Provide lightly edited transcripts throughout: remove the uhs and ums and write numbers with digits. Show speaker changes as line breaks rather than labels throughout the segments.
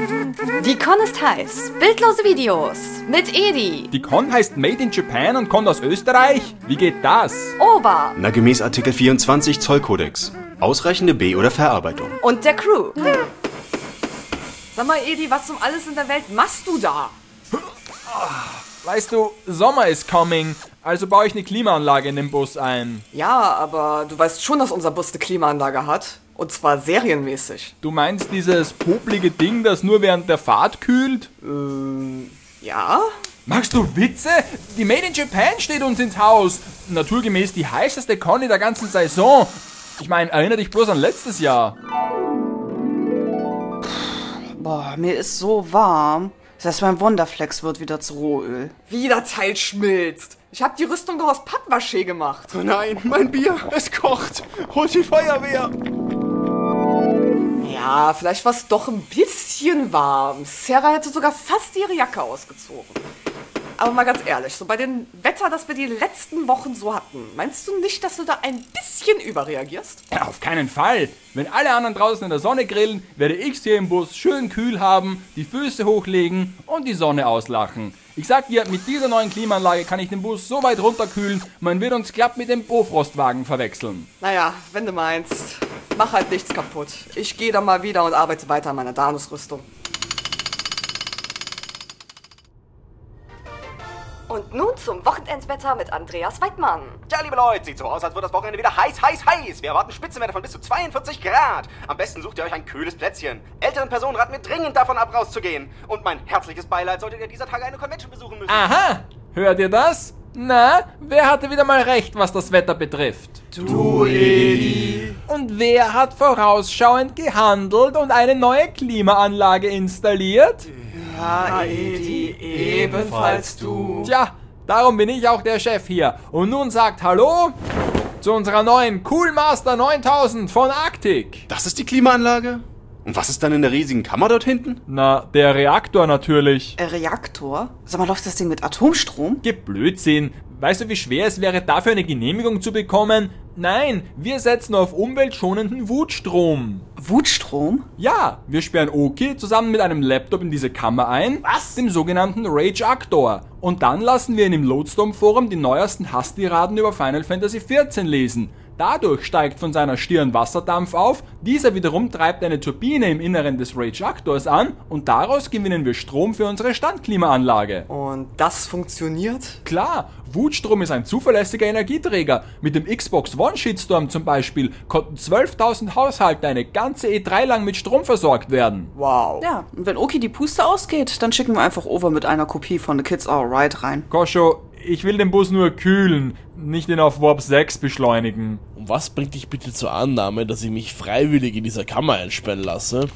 Die Con ist heiß. Bildlose Videos mit Edi.
Die Con heißt Made in Japan und kommt aus Österreich? Wie geht das?
Ober.
Na, gemäß Artikel 24 Zollkodex. Ausreichende Be- oder Verarbeitung.
Und der Crew.
Sag mal, Edi, was um alles in der Welt machst du da?
Weißt du, Sommer is coming, also baue ich eine Klimaanlage in den Bus ein.
Ja, aber du weißt schon, dass unser Bus eine Klimaanlage hat. Und zwar serienmäßig.
Du meinst dieses poplige Ding, das nur während der Fahrt kühlt?
Ja?
Machst du Witze? Die Made in Japan steht uns ins Haus. Naturgemäß die heißeste Con in der ganzen Saison. Ich meine, erinnere dich bloß an letztes Jahr.
Boah, mir ist so warm. Selbst mein Wonderflex wird wieder zu Rohöl.
Wie das Teil schmilzt. Ich hab die Rüstung doch aus Pappmaché gemacht.
Oh nein, mein Bier, es kocht. Holt die Feuerwehr.
Ja, vielleicht war es doch ein bisschen warm. Sarah hätte sogar fast ihre Jacke ausgezogen. Aber mal ganz ehrlich, so bei dem Wetter, das wir die letzten Wochen so hatten, meinst du nicht, dass du da ein bisschen überreagierst?
Ja, auf keinen Fall. Wenn alle anderen draußen in der Sonne grillen, werde ich's hier im Bus schön kühl haben, die Füße hochlegen und die Sonne auslachen. Ich sag dir, mit dieser neuen Klimaanlage kann ich den Bus so weit runterkühlen, man wird uns glatt mit dem Bofrostwagen verwechseln.
Naja, wenn du meinst, mach halt nichts kaputt. Ich gehe dann mal wieder und arbeite weiter an meiner Danus-Rüstung.
Und nun zum Wochenendwetter mit Andreas Weidmann.
Ja, liebe Leute, sieht so aus, als würde das Wochenende wieder heiß, heiß, heiß. Wir erwarten Spitzenwerte von bis zu 42 Grad. Am besten sucht ihr euch ein kühles Plätzchen. Älteren Personen raten mir dringend davon ab, rauszugehen. Und mein herzliches Beileid, solltet ihr dieser Tage eine Convention besuchen müssen.
Aha, hört ihr das? Na, wer hatte wieder mal recht, was das Wetter betrifft?
Du, Edi.
Und wer hat vorausschauend gehandelt und eine neue Klimaanlage installiert?
Ja, Edi, ebenfalls du.
Tja, darum bin ich auch der Chef hier. Und nun sagt Hallo zu unserer neuen Coolmaster 9000 von Arctic.
Das ist die Klimaanlage? Und was ist dann in der riesigen Kammer dort hinten?
Na, der Reaktor natürlich.
Reaktor? Sag mal, läuft das Ding mit Atomstrom?
Geh Blödsinn. Weißt du, wie schwer es wäre, dafür eine Genehmigung zu bekommen? Nein, wir setzen auf umweltschonenden Wutstrom.
Wutstrom?
Ja, wir sperren Oki zusammen mit einem Laptop in diese Kammer ein, dem sogenannten Rageactor. Und dann lassen wir ihn im Lodestorm-Forum die neuesten Hasstiraden über Final Fantasy XIV lesen. Dadurch steigt von seiner Stirn Wasserdampf auf, dieser wiederum treibt eine Turbine im Inneren des Rageactors an und daraus gewinnen wir Strom für unsere Standklimaanlage.
Und das funktioniert?
Klar, Wutstrom ist ein zuverlässiger Energieträger. Mit dem Xbox One Shitstorm zum Beispiel konnten 12.000 Haushalte eine ganze E3 lang mit Strom versorgt werden.
Wow.
Ja, und wenn Oki die Puste ausgeht, dann schicken wir einfach Over mit einer Kopie von The Kids Are Alright rein.
Koscho, ich will den Bus nur kühlen, nicht ihn auf Warp 6 beschleunigen.
Und was bringt dich bitte zur Annahme, dass ich mich freiwillig in dieser Kammer einsperren lasse?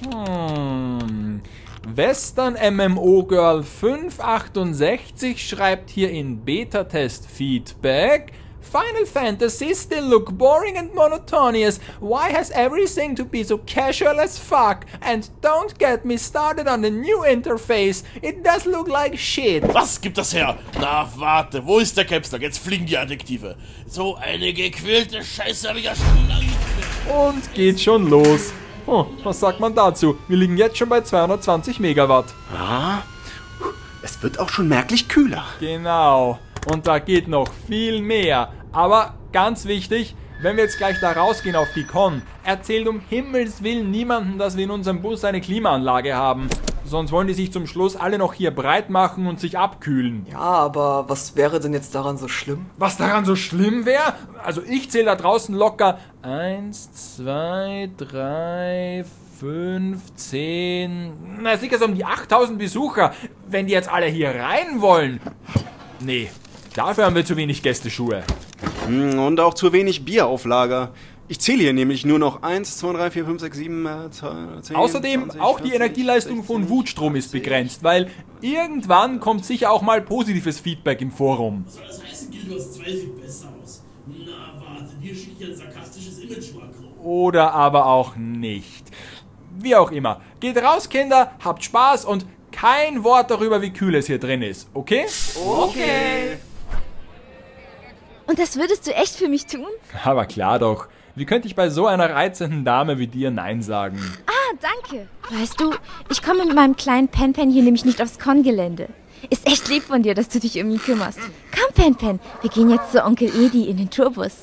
Western MMO Girl 568 schreibt hier in Beta-Test Feedback: Final Fantasy still look boring and monotonous. Why has everything to be so casual as fuck? And don't get me started on the new interface. It does look like shit.
Was gibt das her? Na, warte, wo ist der Capstock? Jetzt fliegen die Adjektive. So eine gequälte Scheiße habe ich ja schon lange nicht mehr.
Und geht schon los. Oh, was sagt man dazu? Wir liegen jetzt schon bei 220 Megawatt.
Ah, es wird auch schon merklich kühler.
Genau. Und da geht noch viel mehr. Aber ganz wichtig, wenn wir jetzt gleich da rausgehen auf die Con, erzählt um Himmels Willen niemandem, dass wir in unserem Bus eine Klimaanlage haben. Sonst wollen die sich zum Schluss alle noch hier breit machen und sich abkühlen.
Ja, aber was wäre denn jetzt daran so schlimm?
Was daran so schlimm wäre? Also ich zähle da draußen locker 1, 2, 3, 5, 10... Na sicher so um die 8000 Besucher. Wenn die jetzt alle hier rein wollen... Nee, dafür haben wir zu wenig Gästeschuhe.
Und auch zu wenig Bierauflager. Ich zähle hier nämlich nur noch 1, 2, 3, 4, 5, 6, 7, 10,
Außerdem,
20,
auch die
40,
Energieleistung
60,
von Wutstrom ist begrenzt, weil irgendwann kommt sicher auch mal positives Feedback im Forum.
Was soll das heißen, Gildos 2 sieht besser aus? Na, warte, dir schickt ja ein sarkastisches Image-Makro.
Oder aber auch nicht. Wie auch immer. Geht raus, Kinder, habt Spaß und kein Wort darüber, wie kühl es hier drin ist, okay?
Okay.
Und das würdest du echt für mich tun?
Aber klar doch. Wie könnte ich bei so einer reizenden Dame wie dir Nein sagen?
Ah, danke. Weißt du, ich komme mit meinem kleinen Pen-Pen hier nämlich nicht aufs Con-Gelände. Ist echt lieb von dir, dass du dich um ihn kümmerst. Komm, Pen-Pen, wir gehen jetzt zu Onkel Edi in den Tourbus.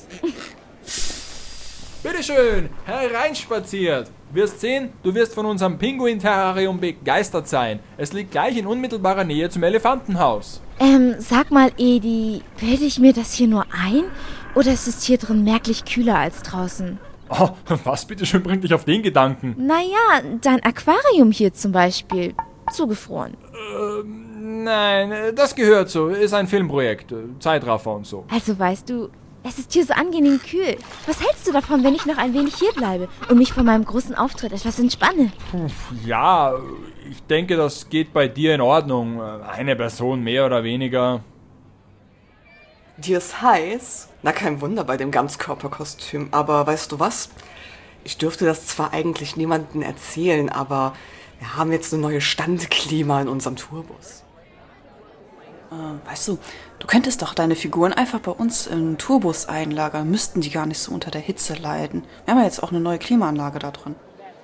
Bitteschön, hereinspaziert. Wirst sehen, du wirst von unserem Pinguin-Terrarium begeistert sein. Es liegt gleich in unmittelbarer Nähe zum Elefantenhaus.
Sag mal, Edi, bilde ich mir das hier nur ein? Oder ist es hier drin merklich kühler als draußen?
Oh, was bitteschön bringt dich auf den Gedanken?
Naja, dein Aquarium hier zum Beispiel. Zugefroren.
Nein, das gehört so. Ist ein Filmprojekt. Zeitraffer und so.
Also weißt du, es ist hier so angenehm kühl. Was hältst du davon, wenn ich noch ein wenig hier bleibe und mich von meinem großen Auftritt etwas entspanne?
Ja, ich denke, das geht bei dir in Ordnung. Eine Person mehr oder weniger.
Dir ist heiß? Na, kein Wunder bei dem Ganzkörperkostüm. Aber weißt du was? Ich dürfte das zwar eigentlich niemandem erzählen, aber wir haben jetzt eine neue Standklima in unserem Tourbus.
Weißt du, du könntest doch deine Figuren einfach bei uns im Tourbus einlagern. Müssten die gar nicht so unter der Hitze leiden. Wir haben ja jetzt auch eine neue Klimaanlage da drin.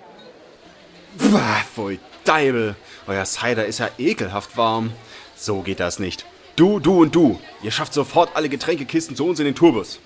Pfui Deibel. Euer Cider ist ja ekelhaft warm. So geht das nicht. Du und du. Ihr schafft sofort alle Getränkekisten zu uns in den Tourbus.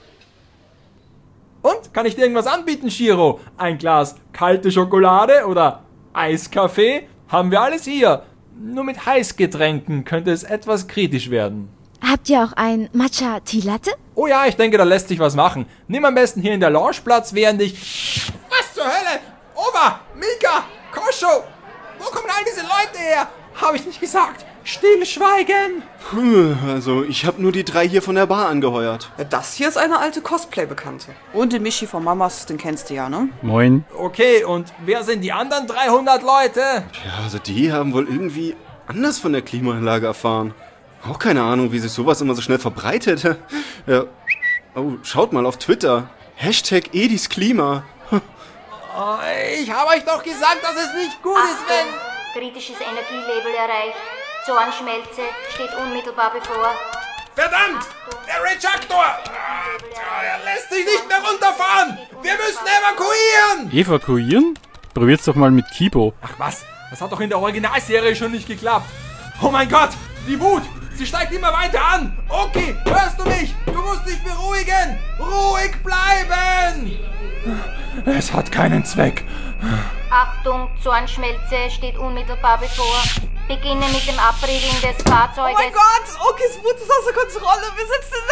Und? Kann ich dir irgendwas anbieten, Shiro? Ein Glas kalte Schokolade oder Eiskaffee? Haben wir alles hier. Nur mit Heißgetränken könnte es etwas kritisch werden.
Habt ihr auch ein Matcha Tea Latte?
Oh ja, ich denke, da lässt sich was machen. Nimm am besten hier in der Lounge Platz, während ich... Was zur Hölle? Oma, Mika, Kosho, wo kommen all diese Leute her? Habe ich nicht gesagt. Stillschweigen!
Also, ich habe nur die 3 hier von der Bar angeheuert.
Das hier ist eine alte Cosplay-Bekannte.
Und den Michi von Mamas, den kennst du ja, ne?
Moin.
Okay, und wer sind die anderen 300 Leute?
Ja, also die haben wohl irgendwie anders von der Klimaanlage erfahren. Auch keine Ahnung, wie sich sowas immer so schnell verbreitet. Ja. Oh, schaut mal auf Twitter. Hashtag Edis Klima.
Ich habe euch doch gesagt, dass es nicht gut ist, wenn...
Kritisches Energielevel erreicht. Zornschmelze steht unmittelbar bevor.
Verdammt! Der Rejector! Er lässt sich nicht mehr runterfahren! Wir müssen evakuieren!
Evakuieren? Probiert's doch mal mit Kibo.
Ach was? Das hat doch in der Originalserie schon nicht geklappt. Oh mein Gott! Die Wut! Sie steigt immer weiter an! Okay, hörst du mich? Du musst dich beruhigen! Ruhig bleiben! Es hat keinen Zweck.
Achtung, Zornschmelze steht unmittelbar bevor. Beginne mit dem Abriegeln des Fahrzeuges.
Oh mein Gott! Okis Wut ist außer Kontrolle. Wir sitzen in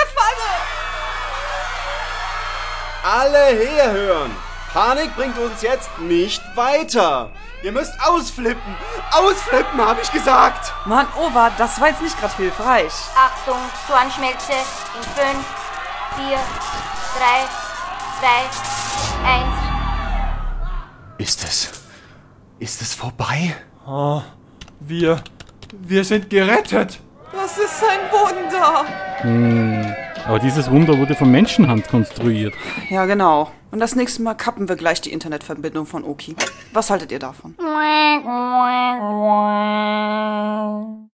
der Falle.
Alle herhören! Panik bringt uns jetzt nicht weiter. Ihr müsst ausflippen. Ausflippen, habe ich gesagt.
Mann, Ova, das war jetzt nicht gerade hilfreich.
Achtung, Zornschmelze in 5, 4, 3, 2, 1.
Ist es vorbei?
Oh, wir sind gerettet.
Das ist ein Wunder.
Aber dieses Wunder wurde von Menschenhand konstruiert.
Ja, genau. Und das nächste Mal kappen wir gleich die Internetverbindung von Oki. Was haltet ihr davon?